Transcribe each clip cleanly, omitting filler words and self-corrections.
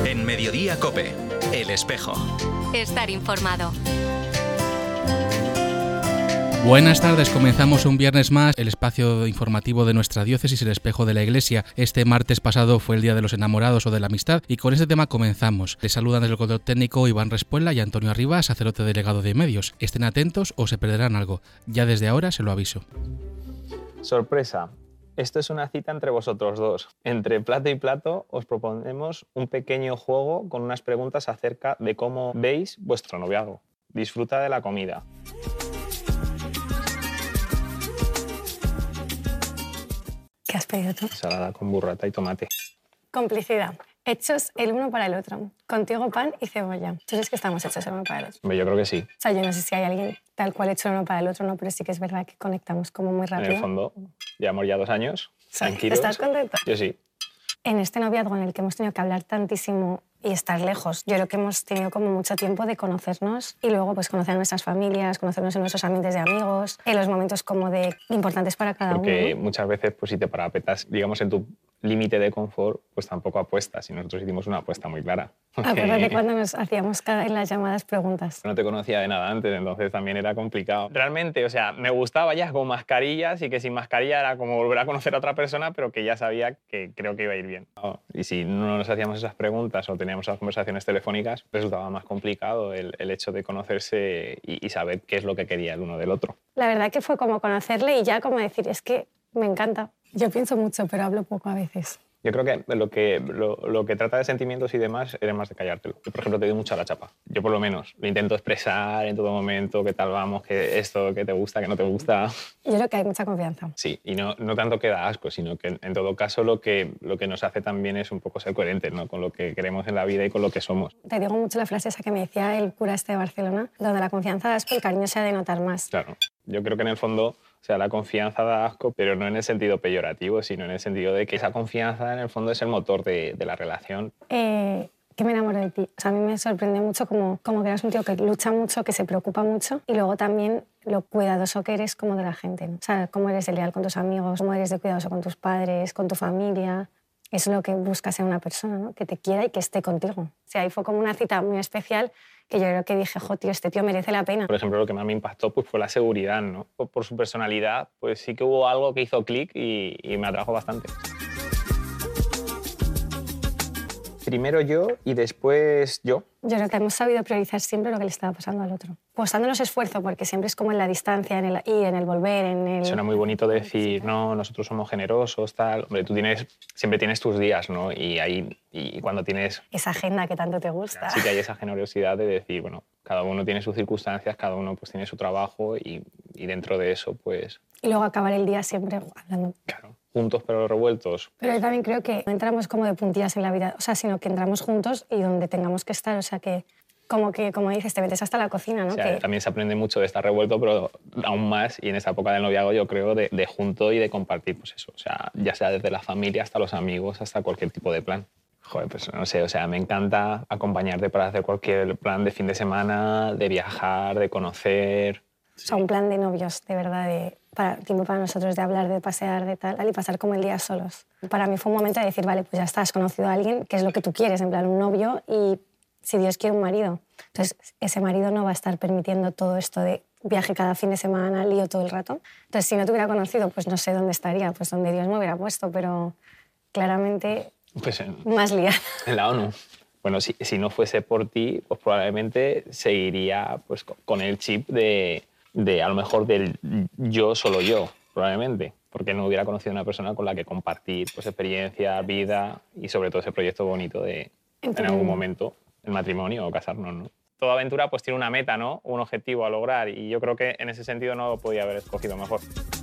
En Mediodía COPE, El Espejo. Estar informado. Buenas tardes, comenzamos un viernes más el espacio informativo de nuestra diócesis, El Espejo de la Iglesia. Este martes pasado fue el Día de los Enamorados o de la Amistad y con este tema comenzamos. Les saludan desde el control técnico Iván Respuela y Antonio Arribas, sacerdote delegado de medios. Estén atentos o se perderán algo. Ya desde ahora se lo aviso. Sorpresa. Esto es una cita entre vosotros dos. Entre plato y plato os proponemos un pequeño juego con unas preguntas acerca de cómo veis vuestro noviazgo. Disfruta de la comida. ¿Qué has pedido tú? Salada con burrata y tomate. Complicidad. Hechos el uno para el otro. Contigo pan y cebolla. ¿Tú crees que estamos hechos el uno para el otro? Hombre, yo creo que sí. O sea, yo no sé si hay alguien tal cual hecho el uno para el otro, no, pero sí que es verdad que conectamos como muy rápido. En el fondo, llevamos ya 2 años, Sí. tranquilos. ¿Estás contento? Yo sí. En este noviazgo en el que hemos tenido que hablar tantísimo y estar lejos, yo creo que hemos tenido como mucho tiempo de conocernos y luego pues conocer a nuestras familias, conocernos en nuestros ambientes de amigos, en los momentos como de importantes para cada Porque uno. muchas veces, pues si te parapetas, digamos, en tu límite de confort, pues tampoco apuestas. Y nosotros hicimos una apuesta muy clara. Acuérdate cuando nos hacíamos en las llamadas preguntas. No te conocía de nada antes, entonces también era complicado. Realmente, o sea, me gustaba ya con mascarillas y que sin mascarilla era como volver a conocer a otra persona, pero que ya sabía que creo que iba a ir bien. Y si no nos hacíamos esas preguntas o teníamos esas conversaciones telefónicas, resultaba más complicado el hecho de conocerse y saber qué es lo que quería el uno del otro. La verdad que fue como conocerle y ya como decir, es que me encanta. Yo pienso mucho, pero hablo poco a veces. Yo creo que lo que trata de sentimientos y demás eres más de callártelo. Yo, por ejemplo, te doy mucho a la chapa. Yo, por lo menos, lo intento expresar en todo momento, qué tal vamos, qué esto, qué te gusta, qué no te gusta. Yo creo que hay mucha confianza. Sí, y no tanto que da asco, sino que en todo caso lo que nos hace también es un poco ser coherentes, ¿no? Con lo que queremos en la vida y con lo que somos. Te digo mucho la frase esa que me decía el cura de Barcelona, donde la confianza da asco, el cariño se ha de notar más. Claro, yo creo que en el fondo, o sea, la confianza da asco, pero no en el sentido peyorativo, sino en el sentido de que esa confianza en el fondo es el motor de la relación. Que me enamoro de ti. O sea, a mí me sorprende mucho como que eres un tío que lucha mucho, que se preocupa mucho y luego también lo cuidadoso que eres como de la gente, ¿no? O sea, cómo eres de leal con tus amigos, cómo eres de cuidadoso con tus padres, con tu familia. Es lo que buscas en una persona, ¿no? Que te quiera y que esté contigo. O sea, ahí fue como una cita muy especial que yo creo que dije, jo, tío, este tío merece la pena. Por ejemplo, lo que más me impactó pues, fue la seguridad, ¿no? Por su personalidad, pues sí que hubo algo que hizo clic y me atrajo bastante. Primero yo y después yo. Yo creo que hemos sabido priorizar siempre lo que le estaba pasando al otro. Pues dándonos esfuerzo, porque siempre es como en la distancia, en el ir, en el volver, en el... Suena muy bonito decir, no, nosotros somos generosos, tal. Hombre, tú siempre tienes tus días, ¿no? Y cuando tienes... Esa agenda que tanto te gusta. Sí que hay esa generosidad de decir, bueno, cada uno tiene sus circunstancias, cada uno pues tiene su trabajo y dentro de eso, pues... Y luego acabar el día siempre hablando. Claro. Juntos pero revueltos. Pero yo también creo que no entramos como de puntillas en la vida, o sea, sino que entramos juntos y donde tengamos que estar, o sea, que, como dices, te metes hasta la cocina, ¿no? O sea, también se aprende mucho de estar revuelto, pero aún más, y en esta época del noviazgo yo creo, de junto y de compartir, pues eso, o sea, ya sea desde la familia hasta los amigos, hasta cualquier tipo de plan. Joder, pues no sé, o sea, me encanta acompañarte para hacer cualquier plan de fin de semana, de viajar, de conocer. O sea, un plan de novios, de verdad, tiempo para nosotros, de hablar, de pasear, de tal, y pasar como el día solos. Para mí fue un momento de decir, vale, pues ya está, has conocido a alguien, que es lo que tú quieres, en plan un novio, y si Dios quiere un marido. Entonces, ese marido no va a estar permitiendo todo esto de viaje cada fin de semana, lío todo el rato. Entonces, si no te hubiera conocido, pues no sé dónde estaría, pues donde Dios me hubiera puesto, pero claramente Pues más liada. En la ONU. Bueno, si no fuese por ti, pues probablemente seguiría pues, con el chip de a lo mejor del yo, solo yo, probablemente, porque no hubiera conocido a una persona con la que compartir pues, experiencia, vida y sobre todo ese proyecto bonito de en algún momento el matrimonio o casarnos, ¿no? Toda aventura pues tiene una meta, ¿no? Un objetivo a lograr y yo creo que en ese sentido no lo podía haber escogido mejor.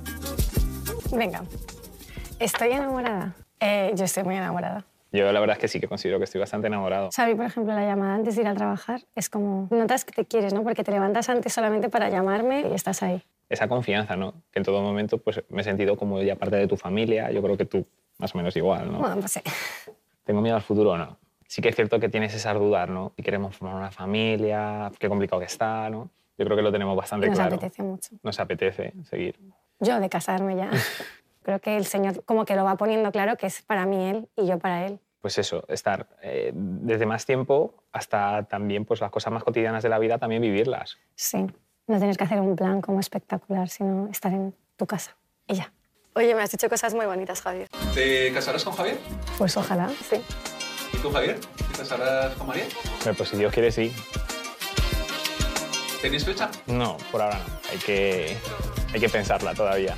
Venga, ¿estoy enamorada? Yo estoy muy enamorada. Yo la verdad es que sí que considero que estoy bastante enamorado. O sea, a mí, por ejemplo, la llamada antes de ir a trabajar es como... Notas que te quieres, ¿no? Porque te levantas antes solamente para llamarme y estás ahí. Esa confianza, ¿no? Que en todo momento pues, me he sentido como ya parte de tu familia. Yo creo que tú más o menos igual, ¿no? Bueno, pues sí. ¿Tengo miedo al futuro o no? Sí que es cierto que tienes esas dudas, ¿no? Si queremos formar una familia, qué complicado que está, ¿no? Yo creo que lo tenemos bastante claro. Nos apetece mucho. Nos apetece seguir. Yo de casarme ya. Creo que el Señor como que lo va poniendo claro que es para mí Él y yo para Él. pues eso, estar desde más tiempo hasta también pues las cosas más cotidianas de la vida, también vivirlas. Sí, no tienes que hacer un plan como espectacular, sino estar en tu casa y ya. Oye, me has dicho cosas muy bonitas, Javier. ¿Te casarás con Javier? Pues ojalá, sí. ¿Y tú, Javier? ¿Te casarás con María? Pues si Dios quiere, sí. ¿Tenéis fecha? No, por ahora no. Hay que pensarla todavía.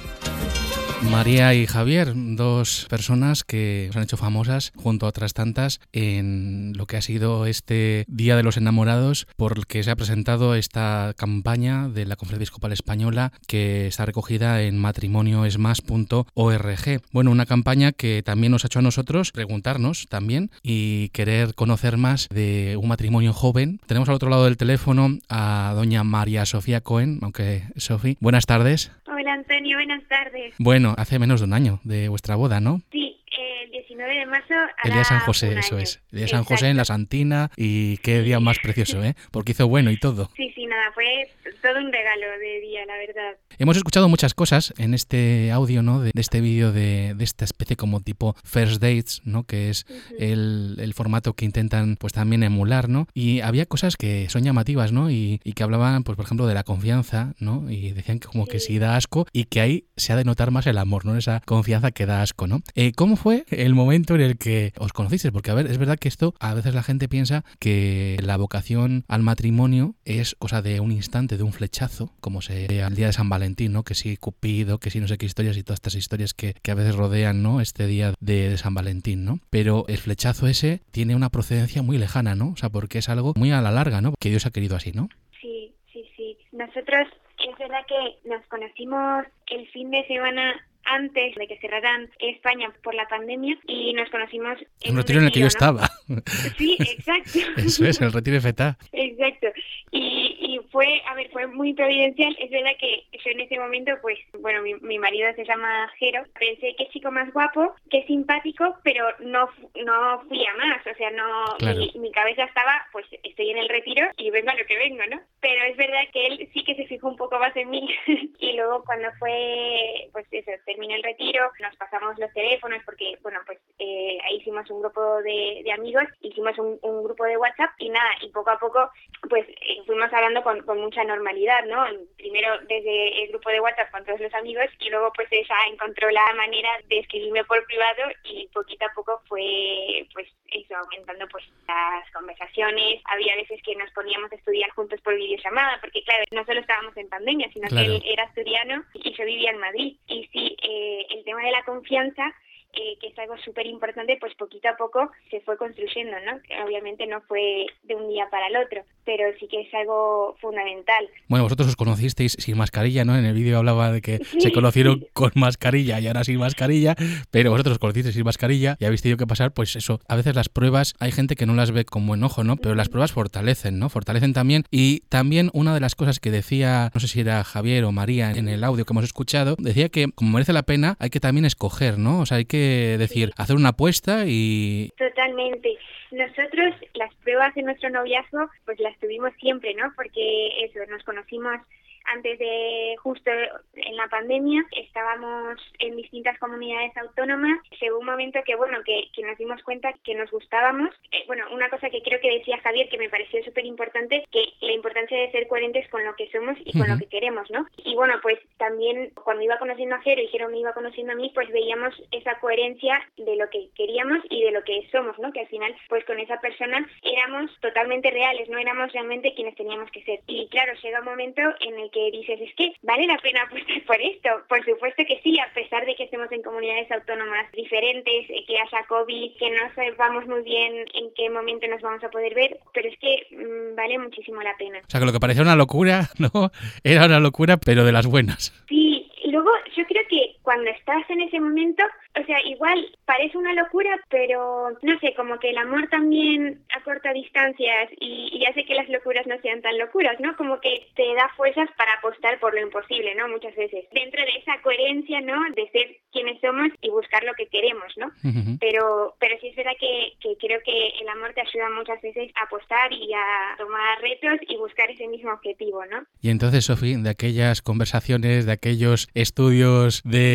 María y Javier, dos personas que se han hecho famosas junto a otras tantas en lo que ha sido este Día de los Enamorados, por el que se ha presentado esta campaña de la Conferencia Episcopal Española que está recogida en matrimonioesmas.org. Bueno, una campaña que también nos ha hecho a nosotros preguntarnos también y querer conocer más de un matrimonio joven. Tenemos al otro lado del teléfono a doña María Sofía Cohen, aunque Sofi, buenas tardes. Hola Antonio, buenas tardes. Bueno, hace menos de un año de vuestra boda, ¿no? Sí, el 19 de marzo El día de San José, un eso año. es. El día de San José en la Santina, y qué día más precioso, ¿eh? Porque hizo bueno y todo. Sí, nada, fue todo un regalo de día, la verdad. Hemos escuchado muchas cosas en este audio, ¿no? De este vídeo de esta especie como tipo First Dates, ¿no? Que es el formato que intentan pues también emular, ¿no? Y había cosas que son llamativas, ¿no? Y que hablaban, pues por ejemplo, de la confianza, ¿no? Y decían que como que sí da asco y que ahí se ha de notar más el amor, ¿no? Esa confianza que da asco, ¿no? ¿Cómo fue el momento en el que os conocisteis? Porque, a ver, es verdad que esto, a veces la gente piensa que la vocación al matrimonio es cosa de un instante, de un flechazo, como se ve al día de San Valentín, ¿no? Que sí Cupido, que sí no sé qué historias y todas estas historias que a veces rodean, ¿no? Este día de San Valentín, ¿no? Pero el flechazo ese tiene una procedencia muy lejana, ¿no? O sea, porque es algo muy a la larga, ¿no? Que Dios ha querido así, ¿no? Sí. Nosotros, es verdad que nos conocimos el fin de semana antes de que cerraran España por la pandemia y nos conocimos en un retiro en el que yo ¿no? estaba. Sí, exacto. Eso es, el retiro de Fetá. Exacto. Y fue muy providencial. Es verdad que yo en ese momento, pues, bueno, mi marido se llama Jero. Pensé qué chico más guapo, qué simpático, pero no fui a más. O sea, no, claro. mi cabeza estaba, pues, estoy en el retiro y vengo a lo que vengo, ¿no? Pero es verdad que él sí que se fijó un poco más en mí. Y luego cuando fue, pues eso, terminó el retiro, nos pasamos los teléfonos porque, bueno, pues ahí hicimos un grupo de amigos, hicimos un grupo de WhatsApp y nada, y poco a poco, pues fuimos hablando con mucha normalidad, ¿no? Primero desde el grupo de WhatsApp con todos los amigos y luego pues ella encontró la manera de escribirme por privado y poquito a poco fue pues eso, aumentando pues las conversaciones. Había veces que nos poníamos a estudiar juntos por videollamada porque claro, no solo estábamos en pandemia, sino claro. que él era asturiano y yo vivía en Madrid. Y sí, el tema de la confianza, que es algo súper importante, pues poquito a poco se fue construyendo, ¿no? Que obviamente no fue de un día para el otro, pero sí que es algo fundamental. Bueno, vosotros os conocisteis sin mascarilla, ¿no? En el vídeo hablaba de que se conocieron con mascarilla y ahora sin mascarilla, pero vosotros os conocisteis sin mascarilla y habéis tenido que pasar, pues eso, a veces las pruebas, hay gente que no las ve con buen ojo, ¿no? Pero las pruebas fortalecen, ¿no? Fortalecen también. Y también una de las cosas que decía, no sé si era Javier o María en el audio que hemos escuchado, decía que como merece la pena hay que también escoger, ¿no? O sea, hay que decir, hacer una apuesta y... Totalmente. Nosotros las pruebas de nuestro noviazgo pues las tuvimos siempre, ¿no? Porque eso, nos conocimos antes de justo en la pandemia, estábamos en distintas comunidades autónomas. Llegó un momento que, bueno, que nos dimos cuenta que nos gustábamos. Bueno, una cosa que creo que decía Javier que me pareció súper importante, que la importancia de ser coherentes con lo que somos y con lo que queremos, ¿no? Y bueno, pues también cuando iba conociendo a Jero y Jero me iba conociendo a mí, pues veíamos esa coherencia de lo que queríamos y de lo que somos, ¿no? Que al final, pues con esa persona éramos totalmente reales, no éramos realmente quienes teníamos que ser. Y claro, llega un momento en el que dices, es que vale la pena apostar por esto. Por supuesto que sí, a pesar de que estemos en comunidades autónomas diferentes, que haya COVID, que no sepamos muy bien en qué momento nos vamos a poder ver, pero es que vale muchísimo la pena. O sea, que lo que parecía una locura, ¿no? Era una locura, pero de las buenas. Sí, y luego yo creo que cuando estás en ese momento, o sea, igual parece una locura, pero no sé, como que el amor también acorta distancias y hace que las locuras no sean tan locuras, ¿no? Como que te da fuerzas para apostar por lo imposible, ¿no? Muchas veces. Dentro de esa coherencia, ¿no? De ser quienes somos y buscar lo que queremos, ¿no? Pero sí es verdad que creo que el amor te ayuda muchas veces a apostar y a tomar retos y buscar ese mismo objetivo, ¿no? Y entonces, Sofi, de aquellas conversaciones, de aquellos estudios de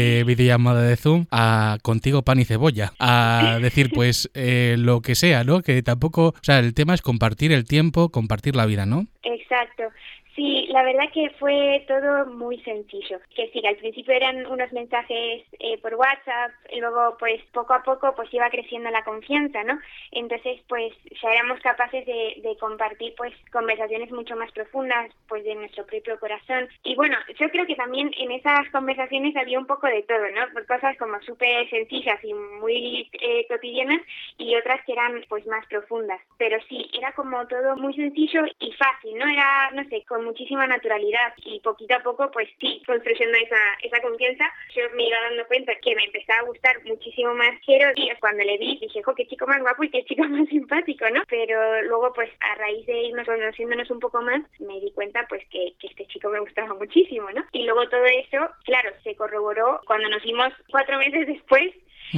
videollamada de Zoom a contigo pan y cebolla, a decir pues lo que sea, ¿no? Que tampoco, o sea, el tema es compartir el tiempo, compartir la vida, ¿no? Exacto. Sí, la verdad que fue todo muy sencillo. Que sí, al principio eran unos mensajes por WhatsApp, y luego pues poco a poco pues iba creciendo la confianza, ¿no? Entonces pues ya éramos capaces de compartir pues conversaciones mucho más profundas pues de nuestro propio corazón. Y bueno, yo creo que también en esas conversaciones había un poco de todo, ¿no? Por cosas como súper sencillas y muy cotidianas y otras que eran pues más profundas. Pero sí, era como todo muy sencillo y fácil, ¿no? Era, no sé, con muchísima naturalidad y poquito a poco pues sí, construyendo esa confianza, yo me iba dando cuenta que me empezaba a gustar muchísimo más Jero y cuando le vi dije, qué chico más guapo y qué chico más simpático, ¿no? Pero luego pues a raíz de irnos conociéndonos un poco más me di cuenta pues que este chico me gustaba muchísimo, ¿no? Y luego todo eso, claro, se corroboró cuando nos vimos 4 meses después.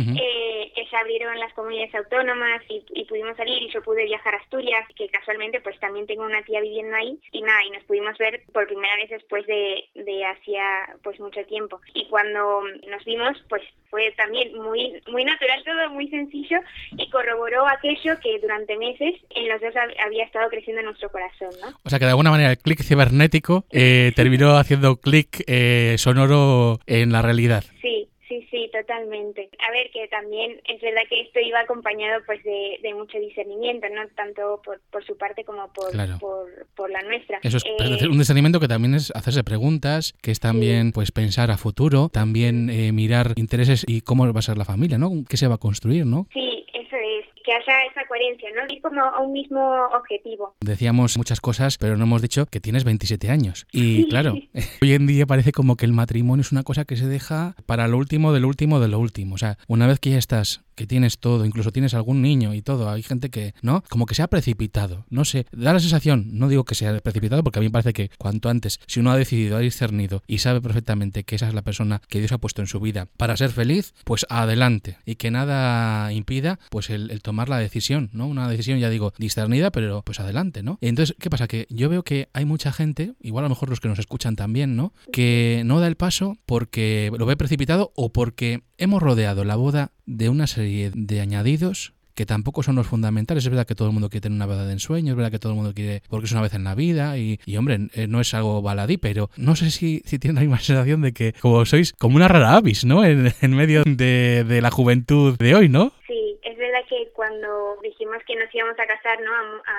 Que se abrieron las comunidades autónomas y pudimos salir y yo pude viajar a Asturias, que casualmente pues también tengo una tía viviendo ahí y nos pudimos ver por primera vez después de hacía pues mucho tiempo. Y cuando nos vimos pues fue también muy natural todo, muy sencillo y corroboró aquello que durante meses en los dos había estado creciendo en nuestro corazón, ¿no? O sea que de alguna manera el clic cibernético terminó haciendo clic sonoro en la realidad. Sí, totalmente. A ver, que también es verdad que esto iba acompañado pues de mucho discernimiento, no tanto por su parte como por la nuestra. Eso es un discernimiento que también es hacerse preguntas, que es también pues pensar a futuro, también mirar intereses y cómo va a ser la familia, ¿no? ¿Qué se va a construir, no? Sí, eso es. Que haya esa coherencia, ¿no? Ir como a un mismo objetivo. Decíamos muchas cosas, pero no hemos dicho que tienes 27 años. Y claro, hoy en día parece como que el matrimonio es una cosa que se deja para lo último de lo último de lo último. O sea, una vez que ya estás, que tienes todo, incluso tienes algún niño y todo, hay gente que, ¿no? Como que se ha precipitado. No sé, da la sensación, no digo que sea precipitado, porque a mí me parece que cuanto antes, si uno ha decidido, ha discernido y sabe perfectamente que esa es la persona que Dios ha puesto en su vida para ser feliz, pues adelante. Y que nada impida, pues el tomar la decisión, ¿no? Una decisión, ya digo, discernida, pero pues adelante, ¿no? Entonces, ¿qué pasa? Que yo veo que hay mucha gente, igual a lo mejor los que nos escuchan también, ¿no? Que no da el paso porque lo ve precipitado o porque hemos rodeado la boda de una serie de añadidos que tampoco son los fundamentales. Es verdad que todo el mundo quiere tener una boda de ensueño, es verdad que todo el mundo quiere, porque es una vez en la vida y hombre, no es algo baladí, pero no sé si tienen la misma sensación de que como sois como una rara avis, ¿no? En medio de la juventud de hoy, ¿no? Sí, es verdad que cuando dijimos que nos íbamos a casar, ¿no?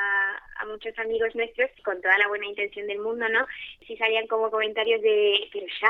A muchos amigos nuestros, con toda la buena intención del mundo, ¿no? Sí salían como comentarios de, ¿pero ya?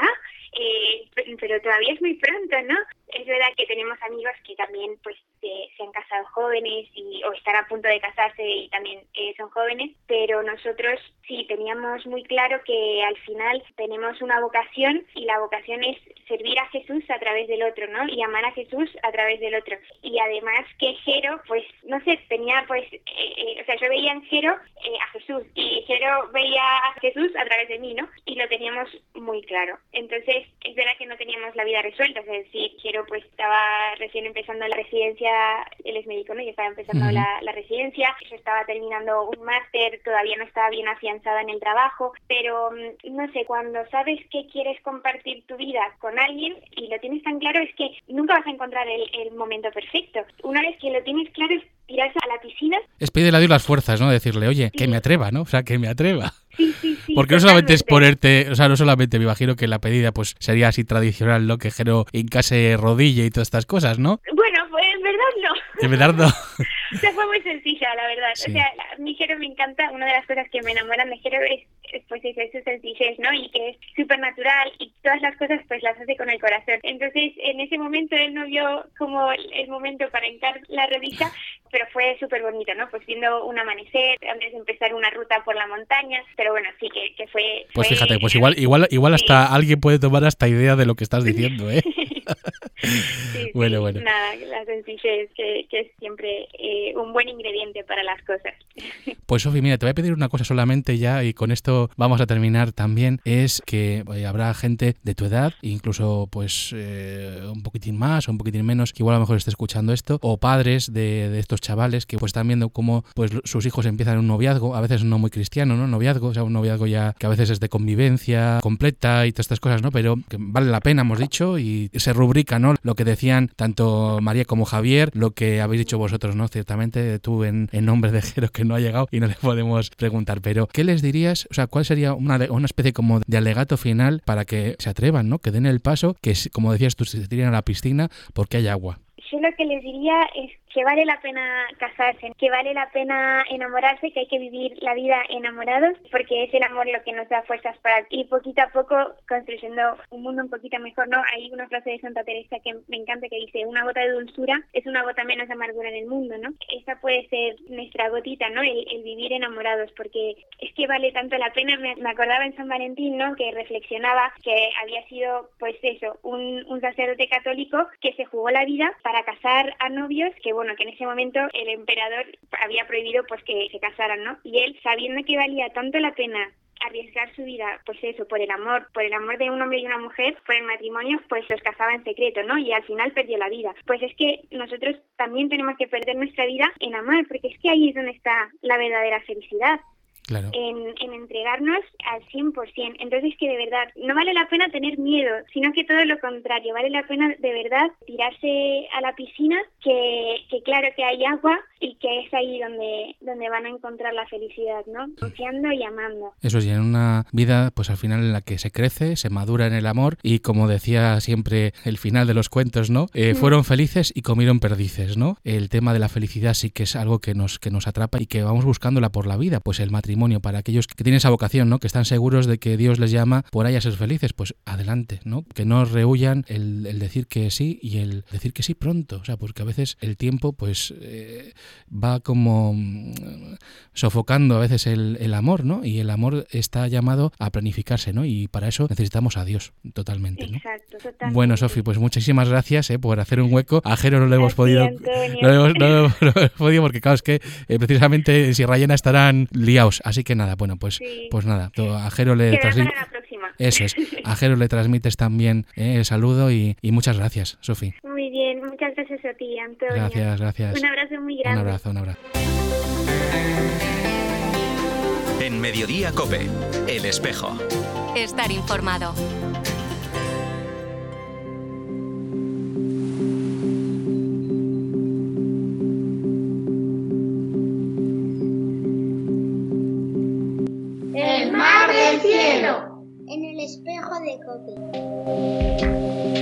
Pero todavía es muy pronto, ¿no? Es verdad que tenemos amigos que también pues se han casado jóvenes o están a punto de casarse y también son jóvenes, pero nosotros sí teníamos muy claro que al final tenemos una vocación y la vocación es servir a Jesús a través del otro, ¿no? Y amar a Jesús a través del otro. Y además que Jero, pues, no sé, tenía pues, o sea, yo veía en Jero a Jesús y Jero veía a Jesús a través de mí, ¿no? Y lo teníamos muy claro. Entonces, es verdad que no teníamos la vida resuelta, es decir, Jero pues estaba recién empezando la residencia, él es médico, ¿no? Y estaba empezando la residencia, yo estaba terminando un máster, todavía no estaba bien afianzada en el trabajo, pero no sé, cuando sabes que quieres compartir tu vida con alguien y lo tienes tan claro, es que nunca vas a encontrar el momento perfecto. Una vez que lo tienes claro es tirarse a la piscina. Es pedirle a Dios las fuerzas, ¿no? Decirle, oye, que me atreva, ¿no? O sea, que me atreva. Sí. Porque no solamente es ponerte, o sea, no solamente me imagino que la pedida pues sería así tradicional, ¿no? Que Jero hincase rodilla y todas estas cosas, ¿no? Bueno, pues en verdad no. En verdad no. O sea, fue muy sencilla, la verdad. Sí. O sea, a mí Jero me encanta, una de las cosas que me enamoran de Jero es pues es su sencillez, ¿no? Y que es súper natural y todas las cosas pues las hace con el corazón. Entonces, en ese momento él no vio como el momento para hincar la rodilla, pero fue súper bonito, ¿no? Pues viendo un amanecer, antes de empezar una ruta por la montaña, pero bueno, sí que fue... Pues fíjate, pues igual hasta alguien puede tomar esta idea de lo que estás diciendo, ¿eh? Sí, Bueno. Nada, la sencillez, que es siempre un buen ingrediente para las cosas. Pues Sofi, mira, te voy a pedir una cosa solamente ya, y con esto vamos a terminar también, es que habrá gente de tu edad, incluso pues un poquitín más o un poquitín menos, que igual a lo mejor esté escuchando esto, o padres de estos chavales que pues están viendo cómo pues sus hijos empiezan un noviazgo, a veces no muy cristiano, ¿no? Noviazgo, o sea, un noviazgo ya que a veces es de convivencia completa y todas estas cosas, ¿no? Pero que vale la pena, hemos dicho, y se rubrica, ¿no? Lo que decían tanto María como Javier, lo que habéis dicho vosotros, ¿no? Ciertamente tú en nombre de Jero, que no ha llegado y no le podemos preguntar, pero ¿qué les dirías? O sea, ¿cuál sería una especie como de alegato final para que se atrevan, ¿no? Que den el paso, que como decías tú, se tiren a la piscina porque hay agua. Yo lo que les diría es que vale la pena casarse, que vale la pena enamorarse, que hay que vivir la vida enamorados, porque es el amor lo que nos da fuerzas para ir poquito a poco construyendo un mundo un poquito mejor, ¿no? Hay una frase de Santa Teresa que me encanta que dice: una gota de dulzura es una gota menos de amargura en el mundo, ¿no? Esa puede ser nuestra gotita, ¿no? El vivir enamorados, porque es que vale tanto la pena. Me acordaba en San Valentín, ¿no? Que reflexionaba que había sido, pues eso, un sacerdote católico que se jugó la vida para casar a novios que, bueno, que en ese momento el emperador había prohibido pues que se casaran, ¿no? Y él, sabiendo que valía tanto la pena arriesgar su vida, pues eso, por el amor de un hombre y una mujer, por el matrimonio, pues los casaba en secreto, ¿no? Y al final perdió la vida. Pues es que nosotros también tenemos que perder nuestra vida en amar, porque es que ahí es donde está la verdadera felicidad. Claro. En entregarnos al 100%. Entonces, que de verdad no vale la pena tener miedo, sino que todo lo contrario, vale la pena de verdad tirarse a la piscina, que claro que hay agua y que es ahí donde van a encontrar la felicidad, ¿no? Confiando y amando. Eso sí, en una vida pues al final en la que se crece, se madura en el amor, y como decía siempre el final de los cuentos, ¿no? Fueron felices y comieron perdices, ¿no? El tema de la felicidad sí que es algo que nos atrapa y que vamos buscándola por la vida, pues el matrimonio, para aquellos que tienen esa vocación, ¿no? Que están seguros de que Dios les llama por ahí a ser felices, pues adelante, ¿no? Que no rehuyan el decir que sí y el decir que sí pronto, o sea, porque a veces el tiempo pues va como sofocando a veces el amor, ¿no? Y el amor está llamado a planificarse, ¿no? Y para eso necesitamos a Dios totalmente, ¿no? Exacto, totalmente. Bueno, Sofi, pues muchísimas gracias por hacer un hueco. A Jero no le hemos podido, Antonio. no le hemos podido porque claro, es que precisamente en Sierra Llena estarán liados, así que nada, bueno, pues Sí. pues nada, a Jero le Queda transmites. para la próxima. Eso es, a Jero le transmites también el saludo y muchas gracias, Sofi. Muy bien, muchas gracias a ti, Antonio. Gracias. Un abrazo muy Un grande. abrazo. En Mediodía COPE, El Espejo. Estar informado. El mar del cielo. En el espejo de COPE.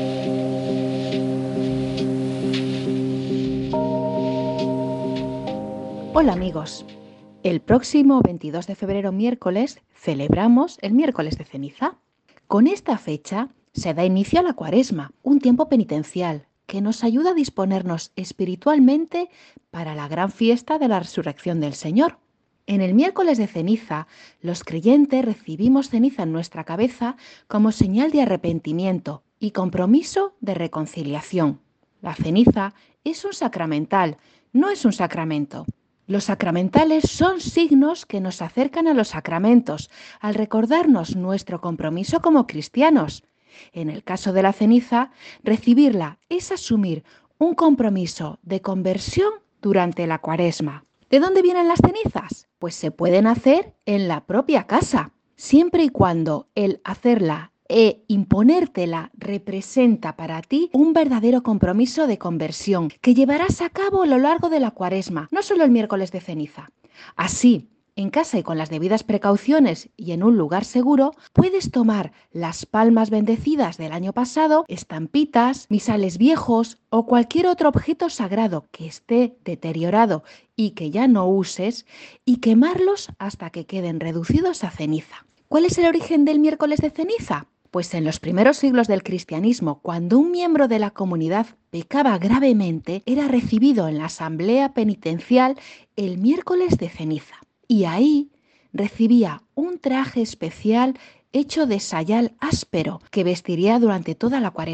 Hola amigos. El próximo 22 de febrero, miércoles, celebramos el miércoles de ceniza. Con esta fecha se da inicio a la Cuaresma, un tiempo penitencial que nos ayuda a disponernos espiritualmente para la gran fiesta de la resurrección del Señor. En el miércoles de ceniza, los creyentes recibimos ceniza en nuestra cabeza como señal de arrepentimiento y compromiso de reconciliación. La ceniza es un sacramental, no es un sacramento. Los sacramentales son signos que nos acercan a los sacramentos, al recordarnos nuestro compromiso como cristianos. En el caso de la ceniza, recibirla es asumir un compromiso de conversión durante la Cuaresma. ¿De dónde vienen las cenizas? Pues se pueden hacer en la propia casa, siempre y cuando el hacerla e imponértela representa para ti un verdadero compromiso de conversión que llevarás a cabo a lo largo de la Cuaresma, no solo el miércoles de ceniza. Así, en casa y con las debidas precauciones y en un lugar seguro, puedes tomar las palmas bendecidas del año pasado, estampitas, misales viejos o cualquier otro objeto sagrado que esté deteriorado y que ya no uses, y quemarlos hasta que queden reducidos a ceniza. ¿Cuál es el origen del miércoles de ceniza? Pues en los primeros siglos del cristianismo, cuando un miembro de la comunidad pecaba gravemente, era recibido en la asamblea penitencial el miércoles de ceniza. Y ahí recibía un traje especial hecho de sayal áspero que vestiría durante toda la Cuaresma.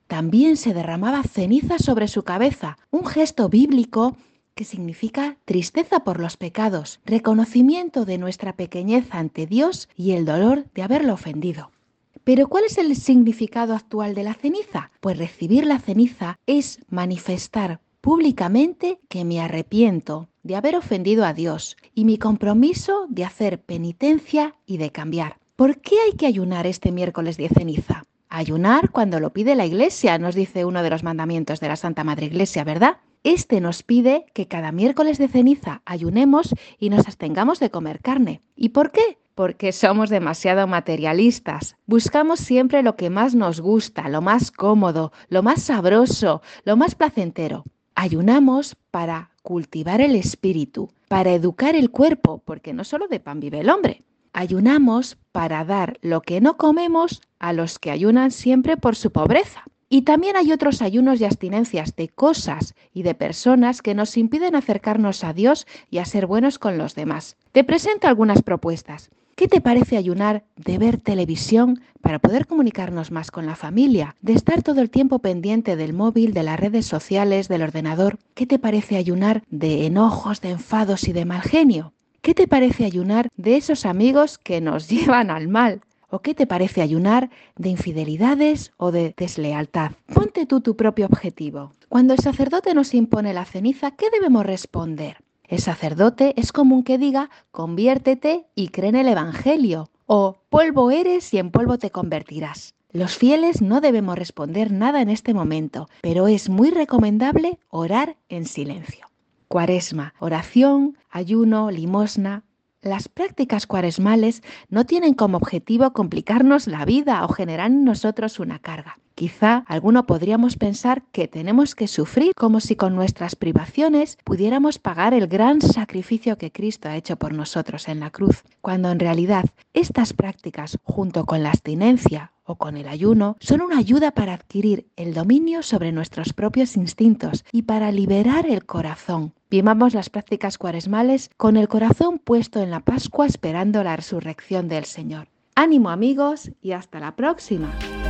también se derramaba ceniza sobre su cabeza, un gesto bíblico que significa tristeza por los pecados, reconocimiento de nuestra pequeñez ante Dios y el dolor de haberlo ofendido. ¿Pero cuál es el significado actual de la ceniza? Pues recibir la ceniza es manifestar públicamente que me arrepiento de haber ofendido a Dios y mi compromiso de hacer penitencia y de cambiar. ¿Por qué hay que ayunar este miércoles de ceniza? Ayunar cuando lo pide la Iglesia, nos dice uno de los mandamientos de la Santa Madre Iglesia, ¿verdad? Este nos pide que cada miércoles de ceniza ayunemos y nos abstengamos de comer carne. ¿Y por qué? Porque somos demasiado materialistas. Buscamos siempre lo que más nos gusta, lo más cómodo, lo más sabroso, lo más placentero. Ayunamos para cultivar el espíritu, para educar el cuerpo, porque no solo de pan vive el hombre. Ayunamos para dar lo que no comemos a los que ayunan siempre por su pobreza. Y también hay otros ayunos y abstinencias de cosas y de personas que nos impiden acercarnos a Dios y a ser buenos con los demás. Te presento algunas propuestas. ¿Qué te parece ayunar de ver televisión para poder comunicarnos más con la familia? De estar todo el tiempo pendiente del móvil, de las redes sociales, del ordenador. ¿Qué te parece ayunar de enojos, de enfados y de mal genio? ¿Qué te parece ayunar de esos amigos que nos llevan al mal? ¿O qué te parece ayunar de infidelidades o de deslealtad? Ponte tú tu propio objetivo. Cuando el sacerdote nos impone la ceniza, ¿qué debemos responder? El sacerdote es común que diga, conviértete y cree en el Evangelio, o polvo eres y en polvo te convertirás. Los fieles no debemos responder nada en este momento, pero es muy recomendable orar en silencio. Cuaresma, oración, ayuno, limosna. Las prácticas cuaresmales no tienen como objetivo complicarnos la vida o generar en nosotros una carga. Quizá alguno podríamos pensar que tenemos que sufrir como si con nuestras privaciones pudiéramos pagar el gran sacrificio que Cristo ha hecho por nosotros en la cruz, cuando en realidad estas prácticas, junto con la abstinencia o con el ayuno, son una ayuda para adquirir el dominio sobre nuestros propios instintos y para liberar el corazón. Vivamos las prácticas cuaresmales con el corazón puesto en la Pascua esperando la resurrección del Señor. Ánimo amigos y hasta la próxima.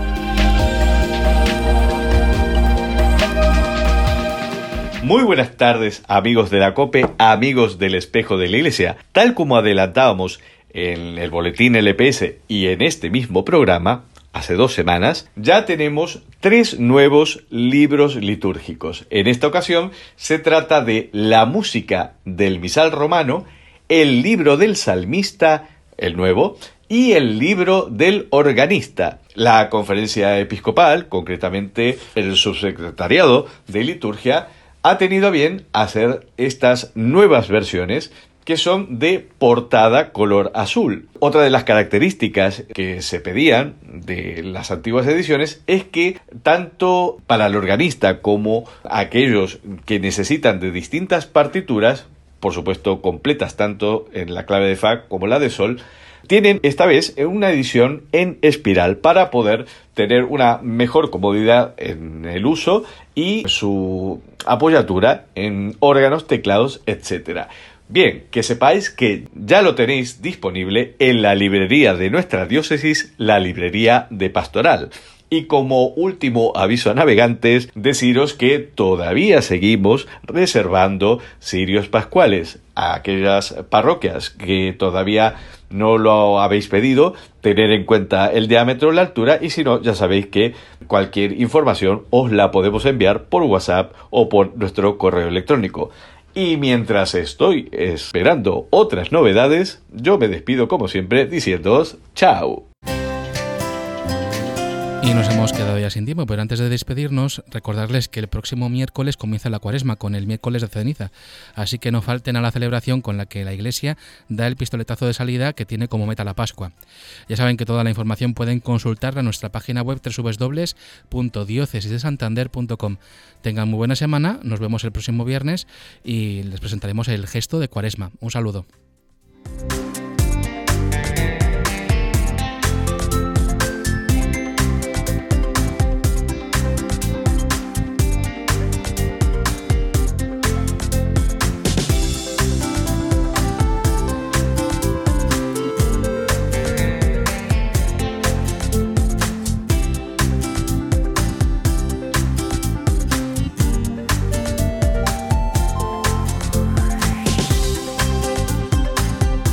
Muy buenas tardes amigos de la COPE, amigos del Espejo de la Iglesia. Tal como adelantábamos en el boletín LPS y en este mismo programa, hace 2 semanas, ya tenemos 3 nuevos libros litúrgicos. En esta ocasión se trata de la música del misal romano, el libro del salmista, el nuevo, y el libro del organista. La Conferencia Episcopal, concretamente el Subsecretariado de Liturgia, ha tenido a bien hacer estas nuevas versiones que son de portada color azul. Otra de las características que se pedían de las antiguas ediciones es que tanto para el organista como aquellos que necesitan de distintas partituras, por supuesto completas tanto en la clave de fa como la de sol, tienen esta vez una edición en espiral para poder tener una mejor comodidad en el uso y su apoyatura en órganos, teclados, etc. Bien, que sepáis que ya lo tenéis disponible en la librería de nuestra diócesis, la librería de Pastoral. Y como último aviso a navegantes, deciros que todavía seguimos reservando cirios pascuales a aquellas parroquias que todavía no lo habéis pedido, tener en cuenta el diámetro, la altura, y si no, ya sabéis que cualquier información os la podemos enviar por WhatsApp o por nuestro correo electrónico. Y mientras estoy esperando otras novedades, yo me despido como siempre diciéndoos chao. Y nos hemos quedado ya sin tiempo, pero antes de despedirnos, recordarles que el próximo miércoles comienza la Cuaresma con el miércoles de ceniza, así que no falten a la celebración con la que la Iglesia da el pistoletazo de salida que tiene como meta la Pascua. Ya saben que toda la información pueden consultarla en nuestra página web www.diocesisdesantander.com. Tengan muy buena semana, nos vemos el próximo viernes y les presentaremos el gesto de Cuaresma. Un saludo.